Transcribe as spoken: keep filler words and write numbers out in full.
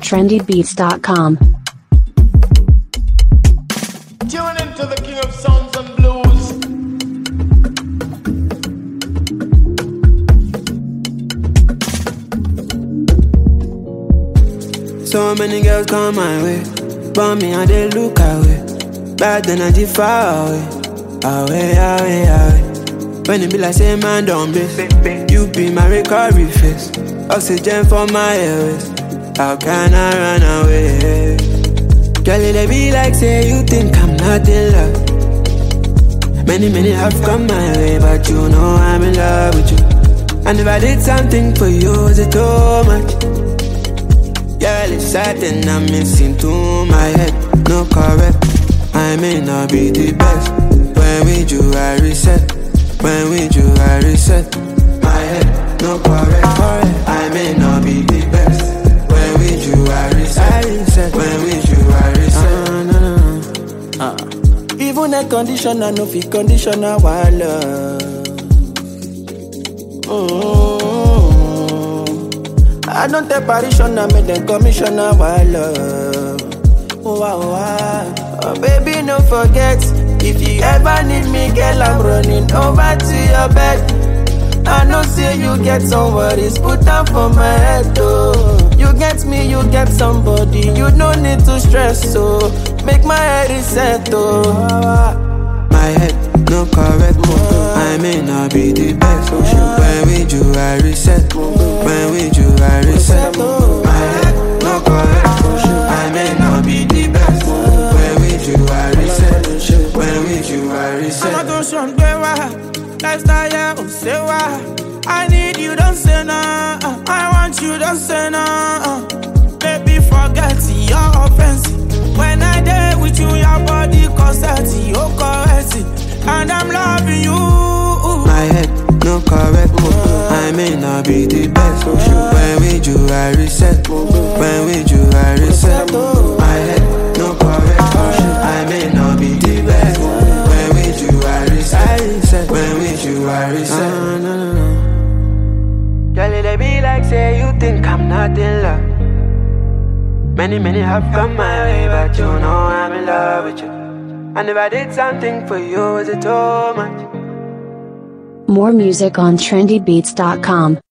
trendy beats dot com. Tune into the king of sounds and blues. So many girls come my way, but me and they look away. Bad energy far away, away, away, away. When it be like say man don't be, you be my recovery face. Oxygen for my airways. How can I run away? Girl, it be like say you think I'm not in love. Many, many have come my way, but you know I'm in love with you. And if I did something for you, is it too much? Girl, it's something I'm missing to my head. No correct, I may not be the best. When with you I reset. When with you I reset. My head, no correct, correct. I may not be the best. When with you I reset. I reset. When with you I reset. Uh, no, no, no. Uh. Even a condition I know fi condition I want love. Mm-hmm. I don't take partition, I make them commission I want love. Oh, wow, wow. Oh, baby, no forget. If you ever need me, girl, I'm running over to your bed. I know say you get some worries, put down for my head, oh. You get me, you get somebody, you don't need to stress, so make my head reset, oh. My head, no correct, oh. I may not be the best, oh. When with you I reset, when with you I reset. My head, no correct, oh. I may not be the best, when with you I reset. When with you I reset. I'm not gonna lifestyle, yeah, oh, say why. I need you, don't say no. Uh, I want you, don't say no. Uh, baby, forget your offense. When I dare with you, your body consent, you correct. And I'm loving you. My head, no correct. I may not be the best. When with you I reset. When with you I reset. My head, no correct. I may not be the best. When with you I reset. When with you I reset. Uh, no, no, no. Girl, it be like say you think I'm not in love. Many, many have come my way, but you know I'm in love with you. And if I did something for you, is it too much? More music on trendy beats dot com.